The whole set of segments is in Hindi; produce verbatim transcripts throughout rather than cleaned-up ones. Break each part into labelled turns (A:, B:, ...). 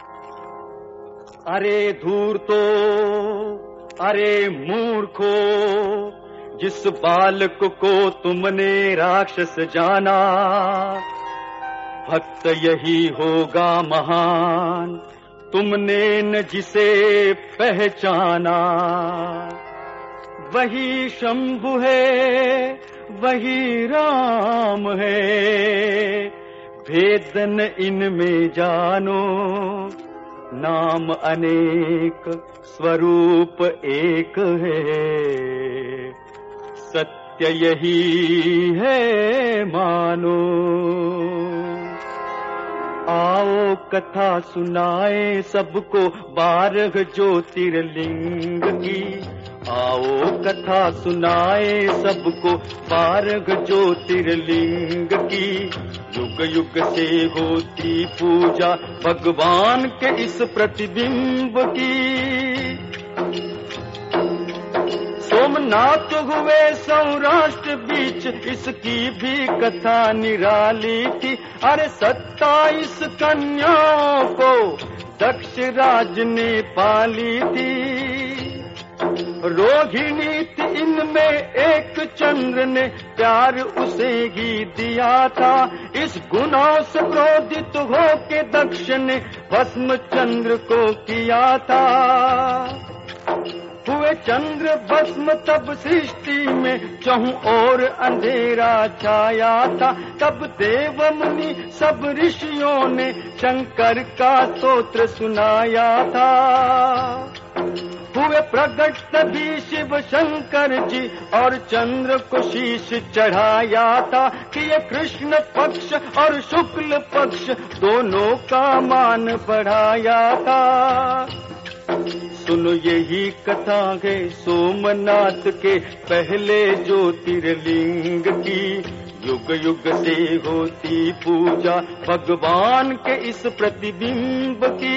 A: अरे धूर्तो, अरे मूर्खो, जिस बालक को तुमने राक्षस जाना, भक्त यही होगा महान, तुमने न जिसे पहचाना। वही शंभु है, वही राम है, भेदन इनमें जानो, नाम अनेक स्वरूप एक है, सत्य यही है मानो। आओ कथा सुनाए सबको बारह ज्योतिर्लिंग की, आओ कथा सुनाए सबको बारह ज्योतिर्लिंग की। युग युग से होती पूजा भगवान के इस प्रतिबिंब की। सोमनाथ हुए सौराष्ट्र बीच, इसकी भी कथा निराली थी। अरे सत्ताईस कन्याओं को दक्ष राज ने पाली थी। रोहिणी थी इनमें एक, चंद्र ने प्यार उसे ही दिया था। इस गुनाह से क्रोधित होके दक्ष ने भस्म चंद्र को किया था। हुए चंद्र भस्म तब सृष्टि में चहुं ओर अंधेरा छाया था। तब देव मुनि सब ऋषियों ने शंकर का स्तोत्र सुनाया था। हुए प्रकट तभी शिव शंकर जी और चंद्र को शीश चढ़ाया था कि ये कृष्ण पक्ष और शुक्ल पक्ष दोनों का मान बढ़ाया था। सुनो यही कथा है सोमनाथ के पहले ज्योतिर्लिंग की। युग युग से होती पूजा भगवान के इस प्रतिबिंब की।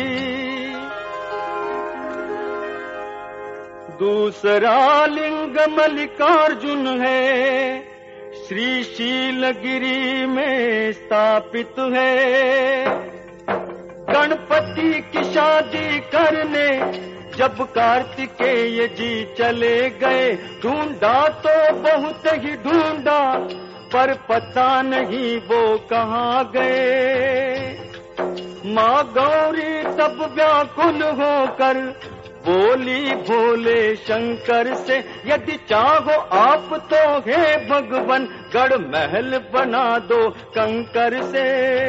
A: दूसरा लिंग मल्लिकार्जुन है, श्रीशीलगिरी में स्थापित है। गणपति की शादी करने जब कार्तिकेय जी चले गए, ढूंढा तो बहुत ही ढूंढा, पर पता नहीं वो कहाँ गए। माँ गौरी तब व्याकुल होकर बोली भोले शंकर से, यदि चाहो आप तो हे भगवान गढ़ महल बना दो कंकर से।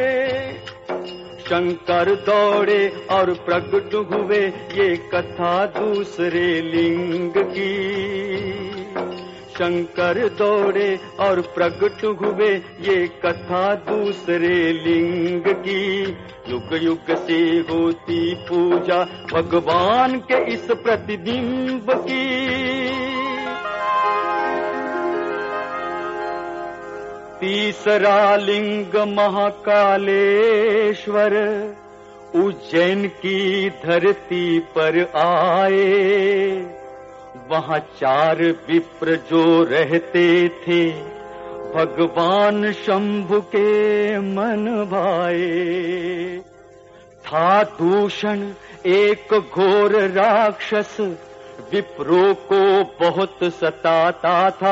A: शंकर दौड़े और प्रकट हुए, ये कथा दूसरे लिंग की। शंकर दौड़े और प्रकट हुए, ये कथा दूसरे लिंग की। युग युग से होती पूजा भगवान के इस प्रतिबिंब की। तीसरा लिंग महाकालेश्वर उज्जैन की धरती पर आए। वहाँ चार विप्र जो रहते थे, भगवान शंभु के मन भाए। था दूषण एक घोर राक्षस, विप्रों को बहुत सताता था।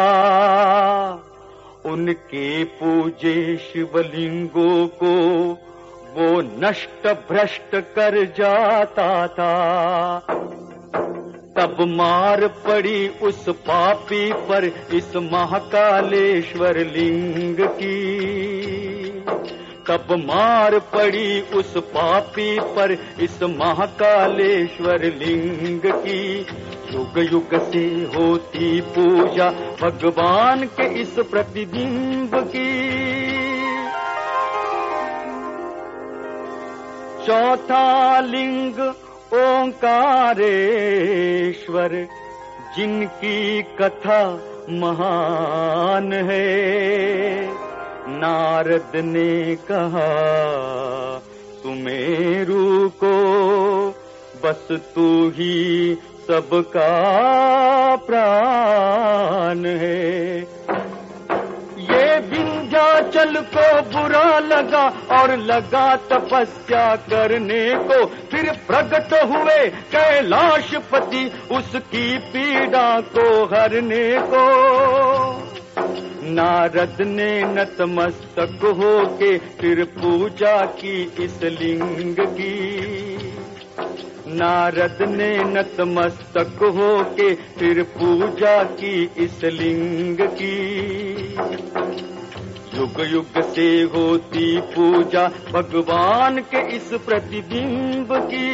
A: उनके पूजे शिवलिंगों को वो नष्ट भ्रष्ट कर जाता था। तब मार पड़ी उस पापी पर इस महाकालेश्वर लिंग की। तब मार पड़ी उस पापी पर इस महाकालेश्वर लिंग की। युग युग से होती पूजा भगवान के इस प्रतिबिंब की। चौथा लिंग ओंकारेश्वर, जिनकी कथा महान है। नारद ने कहा सुमेरु को, बस तू ही सबका प्राण है। ये विंध्याचल हिमाचल को बुरा लगा और लगा तपस्या करने को, फिर प्रकट हुए कैलाशपति उसकी पीड़ा को हरने को। नारद ने नतमस्तक होके फिर पूजा की इस लिंग की। नारद ने नतमस्तक होके फिर पूजा की इस लिंग की। युग युग से होती पूजा भगवान के इस प्रतिबिंब की।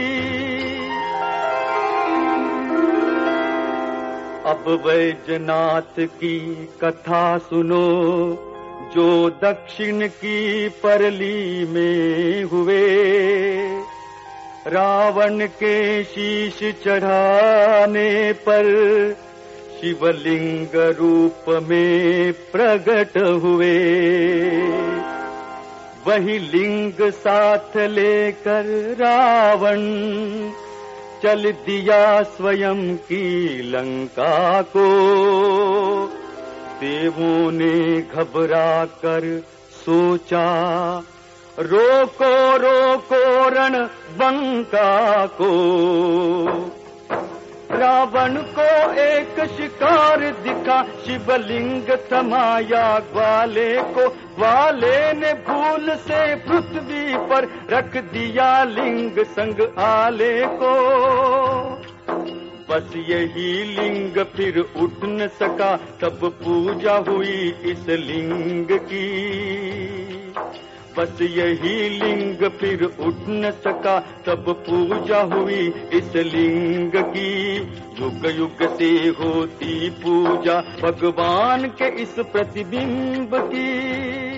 A: अब वैजनाथ की कथा सुनो, जो दक्षिण की परली में हुए। रावण के शीश चढ़ाने पर शिवलिंग रूप में प्रकट हुए। वही लिंग साथ लेकर रावण चल दिया स्वयं की लंका को। देवों ने घबरा कर सोचा, रोको रोको रणबंका को। रावण को एक शिकार दिखा, शिवलिंग थमाया ग्वाले को। ग्वाले ने भूल से पृथ्वी पर रख दिया लिंग संग आले को। बस यही लिंग फिर उठ न सका, तब पूजा हुई इस लिंग की। बस यही लिंग फिर उठ न सका, तब पूजा हुई इस लिंग की। युग युग से होती पूजा भगवान के इस प्रतिबिंब की।